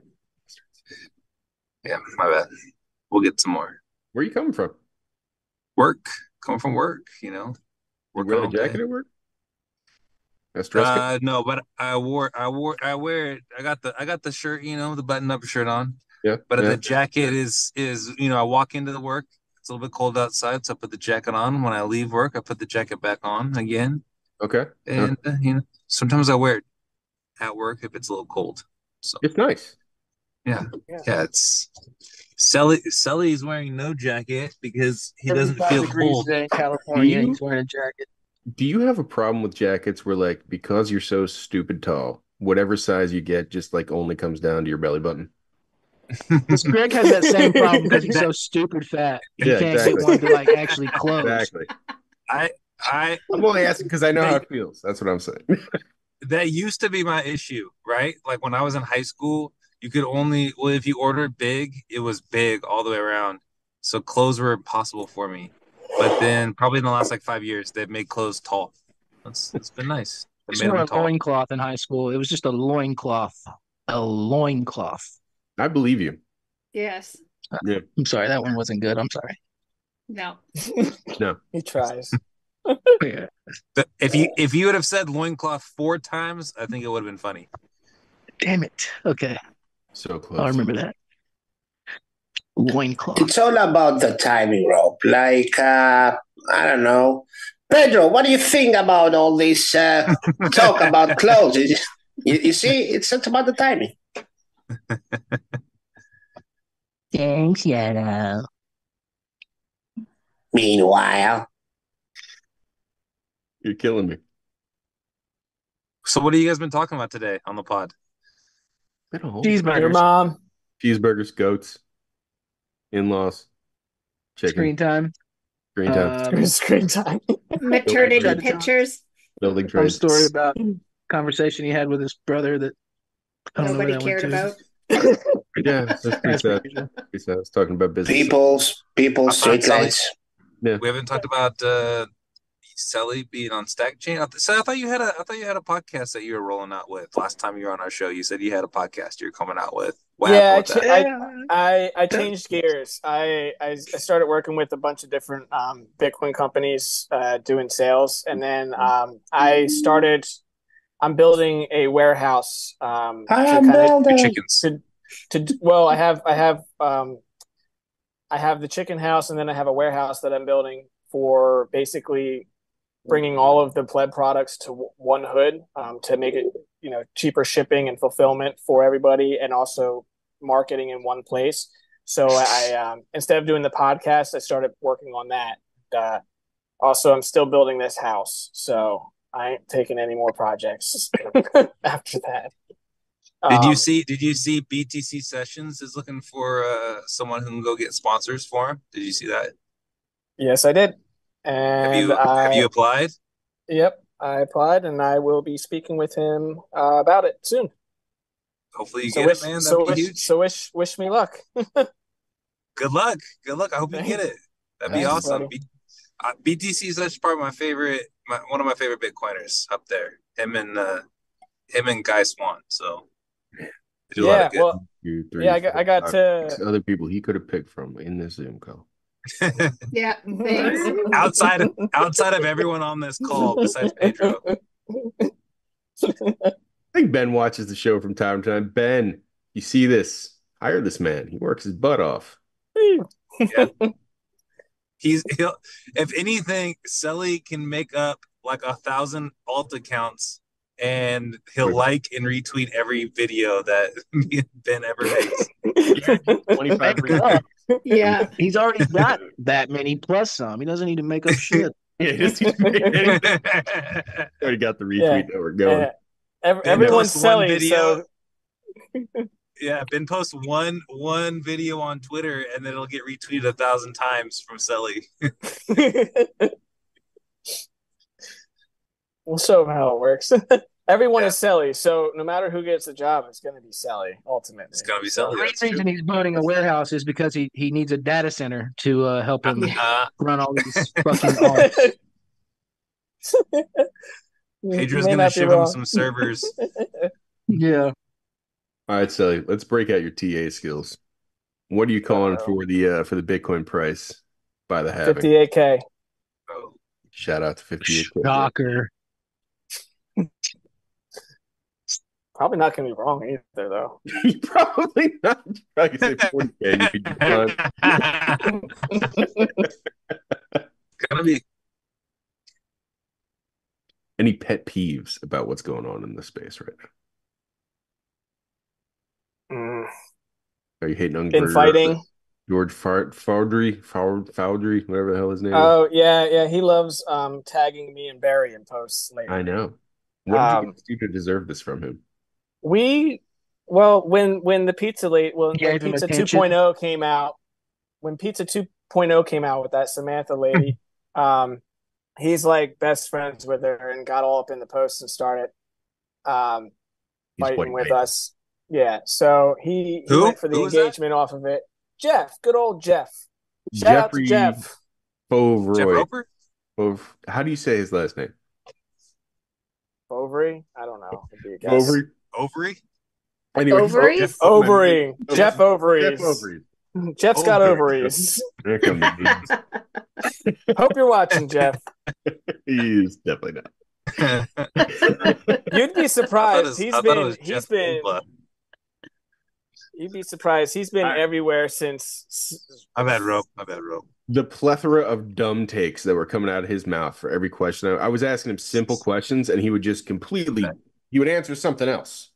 yeah, my bad. We'll get some more. Where are you coming from? Work, coming from work, you know. You Working wear all the jacket day. at work? That's dress code? No, but I wear it. I got the shirt, you know, the button-up shirt on. Yeah. But yeah. the jacket is I walk into the work. It's a little bit cold outside, so I put the jacket on. When I leave work, I put the jacket back on again. Okay. And sometimes I wear it at work if it's a little cold. So It's nice. yeah, it's Sully's wearing no jacket because he doesn't 75 feel degrees cold. today in California. You- He's wearing a jacket. Do you have a problem with jackets where, like, because you're so stupid tall, whatever size you get just like only comes down to your belly button? Because Greg has that same problem because he's so stupid fat. He Yeah, can't exactly. get one to like actually close. Exactly. I I'm only asking because I know how it feels. That's what I'm saying. That used to be my issue, right? Like when I was in high school, you could only, well, if you ordered big, it was big all the way around. So clothes were impossible for me. But then probably in the last like 5 years, they've made clothes tall. It's been nice. I They just made wore them a tall. loincloth in high school. It was just a loincloth. A loincloth. I believe you. Yes. Yeah. I'm sorry, that one wasn't good. I'm sorry. No. No. He tries. Yeah. If you would have said loincloth 4 times, I think it would have been funny. Damn it. Okay. So close. I'll remember that. Loincloth. It's all about the timing, Rob. Like, I don't know. Pedro, what do you think about all this talk about clothes? You see, it's not about the timing. Thanks, Yano. Meanwhile, You're killing me. So what have you guys been talking about today on the pod? Your Cheeseburgers. mom. Cheeseburgers, goats, in-laws, chicken, Screen time. screen time, Screen time. Maternity Building pictures. building Some trades. story about conversation he had with his brother that I don't know where Nobody that went cared to. about. Yeah, that's pretty That's sad. pretty good. Pretty sad. I was talking about business. people, sorry. streetlights. We haven't talked about Sally being on Stack Chain. So I thought you had a podcast that you were rolling out with last time you were on our show. You said you had a podcast you're coming out with. What Yeah, happened with that? I changed gears. I started working with a bunch of different Bitcoin companies doing sales, and then I'm building a warehouse to kind of Chickens. well, I have the chicken house, and then I have a warehouse that I'm building for basically bringing all of the pleb products to one hood to make it cheaper shipping and fulfillment for everybody, and also marketing in one place. So I instead of doing the podcast, I started working on that. Also, I'm still building this house, so I ain't taking any more projects after that. Did you see BTC Sessions is looking for someone who can go get sponsors for him? Did you see that? Yes, I did. And have you applied? Yep, I applied, and I will be speaking with him about it soon. Hopefully you get it, man. That'd be huge. So wish me luck. Good luck. Good luck. I hope you get it. That'd be Thanks, awesome. BTC is such probably one of my favorite Bitcoiners up there. Him and Guy Swan. So they do a lot of good. Well, 2, 3, yeah, I 4, got 5, to 6 other people he could have picked from in this Zoom call. Yeah, thanks. outside of everyone on this call besides Pedro. I think Ben watches the show from time to time. Ben, you see this? Hire this man. He works his butt off. Yeah. He'll if anything, Selly can make up like 1,000 alt accounts, and he'll like and retweet every video that me and Ben ever makes. 25. Yeah. He's already got that many plus some. He doesn't need to make up shit. Yeah, already got the retweet network going. Everyone's selling video. So Yeah, Ben posts one video on Twitter, and then it'll get retweeted 1,000 times from Selly. We'll show him how it works. Everyone is Selly, so no matter who gets the job, it's going to be Selly ultimately. It's gonna be Selly. The reason he's building a warehouse is because he needs a data center to help him run all these fucking alts. Pedro's gonna ship him some servers. Yeah. All right, Sally, let's break out your TA skills. What are you calling for the Bitcoin price by the halving? 58K. Oh, Shout out to 58K. Shocker. Probably not going to be wrong either, though. You probably not. You probably say 40K. You could be fine. gonna be. Any pet peeves about what's going on in the space right now? Are you hating on Infighting? George Foudry, whatever the hell his name is? Oh, yeah. He loves tagging me and Barry in posts lately. I know. What did you do to deserve this from him? When the Pizza when Pizza 2.0 came out, with that Samantha lady, he's like best friends with her and got all up in the post and started fighting with us. Yeah, so he went for the engagement off of it. Jeff, good old Jeff. Shout out to Jeff. Bovroy. How do you say his last name? Bovary? I don't know. Ovary? Anyway, Ovaries? Ovary. Jeff Ovaries. Jeff Ovaries. Jeff's got ovaries. There come the memes. Hope you're watching, Jeff. He is definitely not. You'd be surprised. You'd be surprised. He's been everywhere since. My bad, Rope. The plethora of dumb takes that were coming out of his mouth for every question. I was asking him simple questions, and he would just he would answer something else.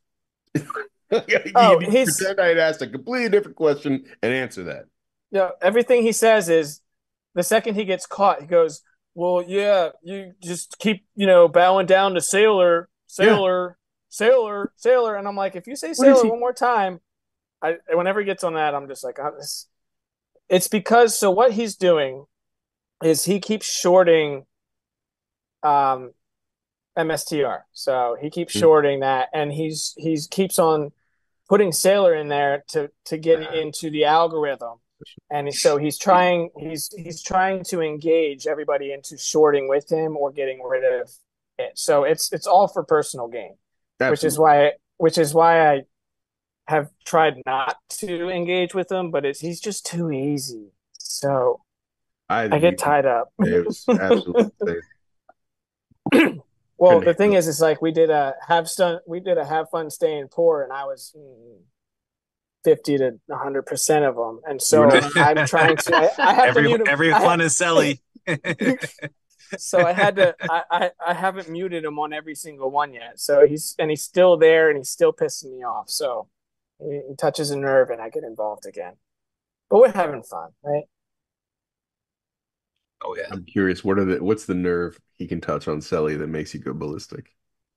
He'd pretend I had asked a completely different question and answer that. Yeah, everything he says is the second he gets caught, he goes, "Well, yeah, you just keep, bowing down to sailor, sailor, and I'm like, if you say sailor one more time, whenever he gets on that, I'm just like, it's because so what he's doing is he keeps shorting MSTR. So he keeps shorting that, and he's keeps on putting sailor in there to get into the algorithm. And so he's trying to engage everybody into shorting with him or getting rid of it. So it's all for personal gain. Absolutely. which is why I have tried not to engage with him, but he's just too easy. So I get tied up. It was absolutely well, the thing is like we did a have fun staying poor, and I was 50 to 100% of them, and so I'm trying to. I have every fun is Selly. So I had to. I haven't muted him on every single one yet. So he's still there, and he's still pissing me off. So he touches a nerve, and I get involved again. But we're having fun, right? Oh yeah. I'm curious. What's the nerve he can touch on Selly that makes you go ballistic?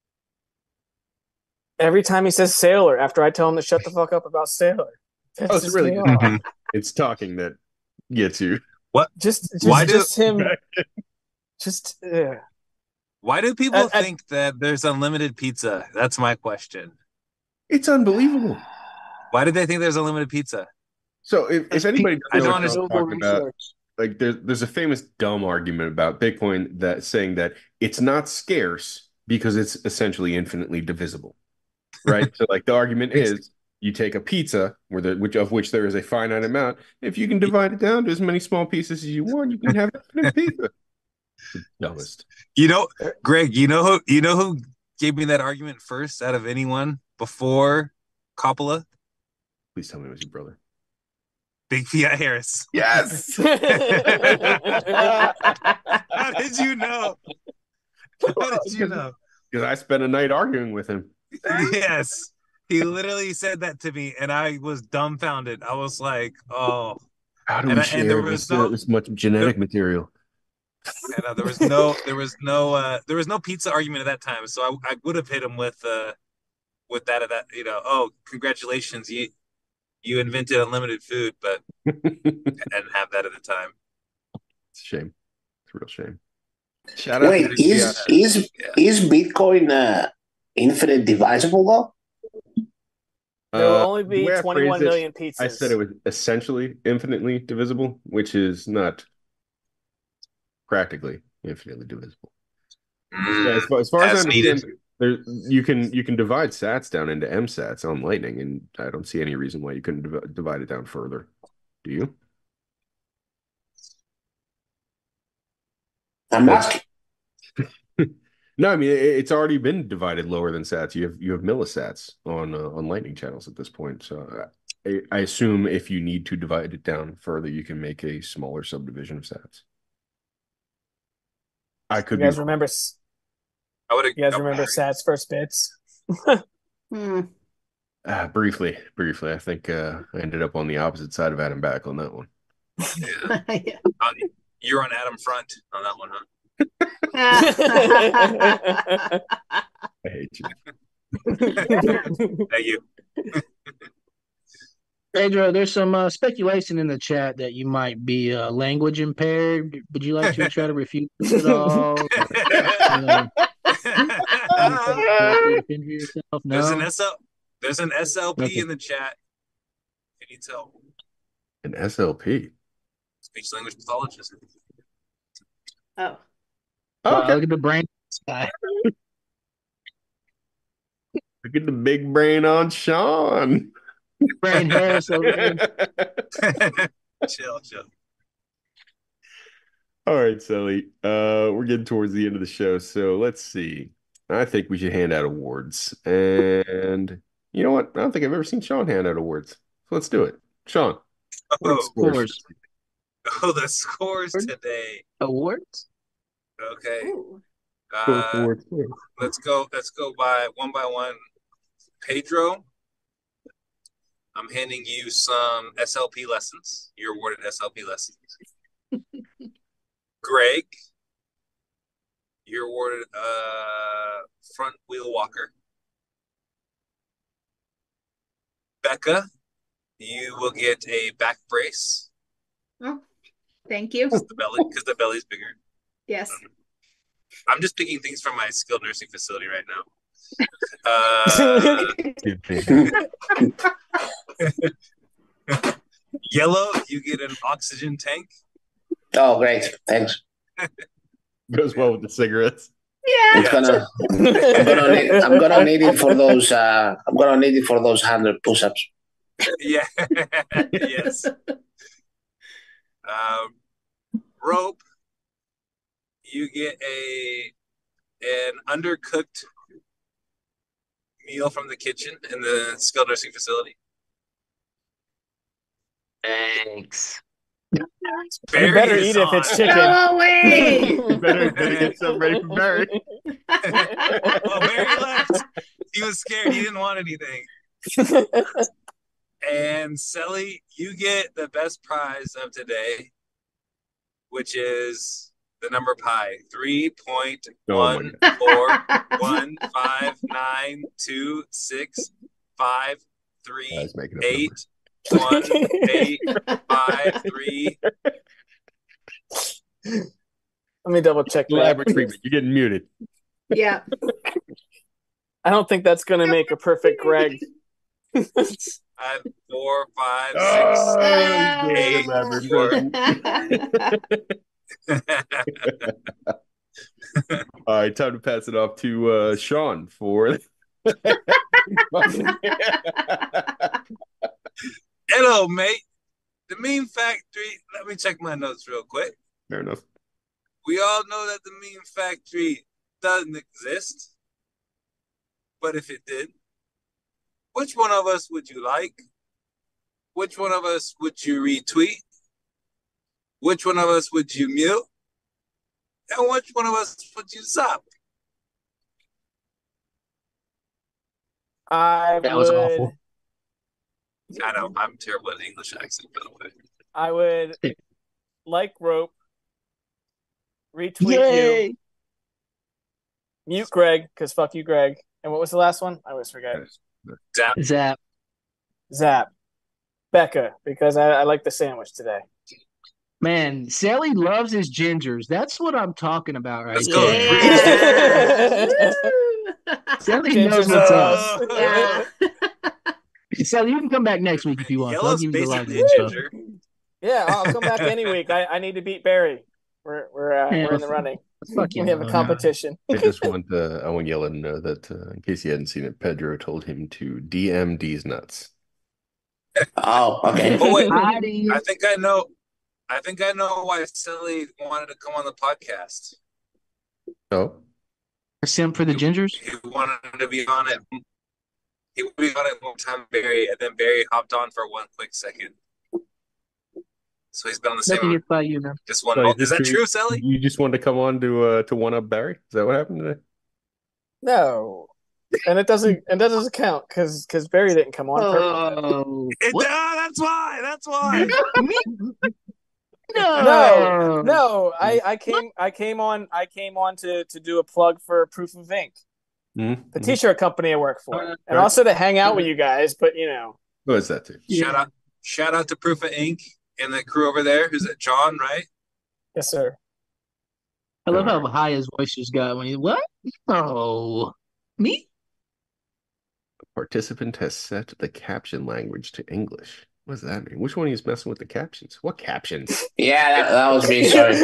Every time he says sailor, after I tell him to shut the fuck up about sailor. It's really good. It's talking that gets you. What? Why do people think that there's unlimited pizza? That's my question. It's unbelievable. Why do they think there's unlimited pizza? So if anybody doesn't know what I'm talking about, like there's a famous dumb argument about Bitcoin that saying that it's not scarce because it's essentially infinitely divisible. Right? So like the argument is you take a pizza of which there is a finite amount. If you can divide it down to as many small pieces as you want, you can have infinite pizza. The dumbest. Greg, you know who gave me that argument first out of anyone before Coppola? Please tell me it was your brother. Big Fiat Harris. Yes. How did you know? How did you know? Because I spent a night arguing with him. Yes. He literally said that to me, and I was dumbfounded. I was like, "Oh, how do we share this much genetic material?" And there was no pizza argument at that time, so I would have hit him with that. Oh, congratulations, you invented unlimited food, but I didn't have that at the time. It's a shame. It's a real shame. Shout out. Wait, is Bitcoin infinite divisible though? There will only be 21 million pizzas. I said it was essentially infinitely divisible, which is not practically infinitely divisible. As far as I understand, you can divide sats down into msats on Lightning, and I don't see any reason why you couldn't divide it down further. Do you? I'm asking. No, I mean it's already been divided lower than sats. You have millisats on Lightning channels at this point. So I assume if you need to divide it down further, you can make a smaller subdivision of sats. I could. You guys remember? You guys remember Sats first bits? Briefly. I think I ended up on the opposite side of Adam back on that one. Yeah. You're on Adam front on that one, huh? I hate you. Thank you. Pedro, there's some speculation in the chat that you might be language impaired. Would you like to try to refute this at all? Defend yourself? No. There's an SLP Okay. in the chat. Can you tell? An SLP. Speech language pathologist. Oh. Wow, look at the brain. Look at the big brain on Sean. Brain Harris over there. Chill. All right, Sully. We're getting towards the end of the show, so let's see. I think we should hand out awards. And you know what? I don't think I've ever seen Sean hand out awards. So let's do it. Sean, what are the scores? The scores today. Awards? Okay. Ooh. Let's go by one. Pedro, I'm handing you some SLP lessons. You're awarded SLP lessons. Greg, you're awarded a front wheel walker. Becca, you will get a back brace. Oh, thank you. Because the belly's bigger. Yes. I'm just picking things from my skilled nursing facility right now. Yellow, you get an oxygen tank. Oh, great! Thanks. Goes well with the cigarettes. Yeah. I'm gonna need it for those. I'm gonna need it for those 100 push-ups. Yeah. Yes. Rope, you get an undercooked meal from the kitchen in the skilled nursing facility. Thanks. You better eat if it's chicken. No way. You better get something ready for Barry. Oh, Barry left. He was scared. He didn't want anything. And Sally, you get the best prize of today, which is the number pi. 3.141592653 1 8 5 3. Let me double check that. Elaborate treatment. You're getting muted. Yeah. I don't think that's going to make a perfect Greg. 5 4 5 6 8 All right, time to pass it off to Sean for. Hello, mate. The Meme Factory. Let me check my notes real quick. Fair enough. We all know that the Meme Factory doesn't exist. But if it did, which one of us would you like? Which one of us would you retweet? Which one of us would you mute? And which one of us would you zap? That was awful. I know, I'm terrible at English accent, by the way. I would like Rope, retweet Yay! you, mute Greg, because fuck you, Greg. And what was the last one? I always forget. Zap. Zap. Becca, because I like the sandwich today. Man, Sally loves his gingers. That's what I'm talking about right Let's there. go. Sally knows what's up. Yeah. Sally, you can come back next week if you want. I'll Yellow's give you the live basically a info. ginger. Yeah, I'll come back any week. I need to beat Barry. We're in the running. Fuck We have a competition. I just want I want Yella to know that in case you hadn't seen it, Pedro told him to DM D's nuts. Oh, okay. Oh wait, Howdy. I think I know why Silly wanted to come on the podcast. Oh, Sim for the gingers? He wanted to be on it. He would be on it one time, Barry, and then Barry hopped on for one quick second. So he's been on the Nothing same. gets by you now. Just one. So Is that true, Sally? you just wanted to come on to one up Barry? Is that what happened today? No. And it doesn't count because Barry didn't come on purple. Oh, That's why. That's why. No. I came on to do a plug for Proof of Ink, the t-shirt company I work for, and also to hang out with you guys. But What is that too? Shout shout out to Proof of Ink and the crew over there. Who's it? John, right? Yes, sir. I love how high his voice just got when he what? Oh, me? Participant has set the caption language to English. What does that mean? Which one of you is messing with the captions? What captions? Yeah, that was me. Sorry.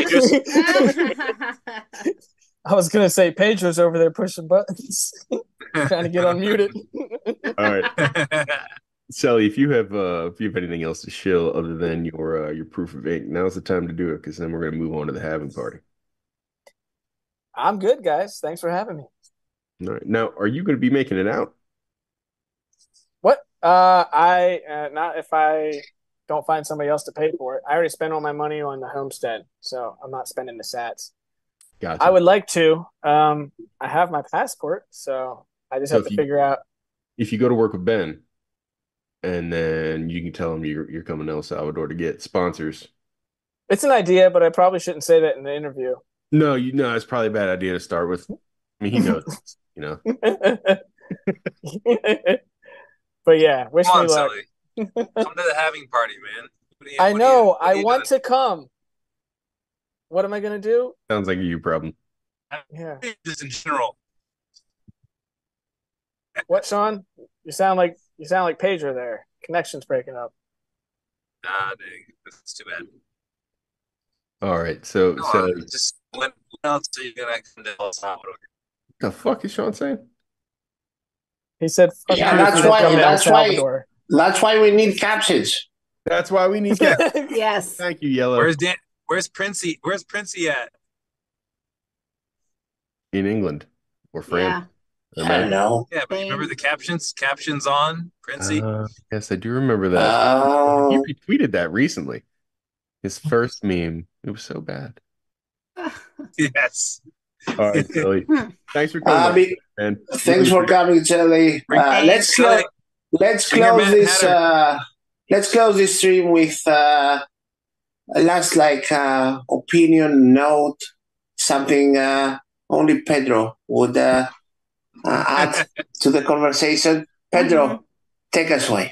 I was gonna say Pedro's over there pushing buttons, trying to get unmuted. All right, Sally, if you have anything else to shill other than your Proof of Ink, now's the time to do it because then we're gonna move on to the having party. I'm good, guys. Thanks for having me. All right, now are you going to be making it out? What? Not if I don't find somebody else to pay for it. I already spent all my money on the homestead, so I'm not spending the sats. Gotcha. I would like to. I have my passport, so I just have to figure out. If you go to work with Ben, and then you can tell him you're coming to El Salvador to get sponsors. It's an idea, but I probably shouldn't say that in the interview. No, it's probably a bad idea to start with. I mean, he knows, But yeah, wish Come me on, luck. Sally. Come to the having party, man. I know. I want to come. What am I gonna do? Sounds like a you problem. Yeah. Just in general. What, Sean? You sound like Pedro there. Connection's breaking up. Nah, dang, that's too bad. All right, so just when else are you gonna come to El Salvador? the fuck is Sean saying? He said, Yeah, that's why we need captions. That's why we need captions. Yes. Thank you, Yellow. Where's Princey? Where's Princey at? In England or France? Yeah. I don't know. Yeah, but you remember the captions? Captions on Princey? Yes, I do remember that. He retweeted that recently. His first meme. It was so bad. Yes. All right, Silly. Thanks for coming, man. Thanks for coming, Silly. Let's close this. Let's close this stream with a last opinion note, something only Pedro would add to the conversation. Pedro, take us away.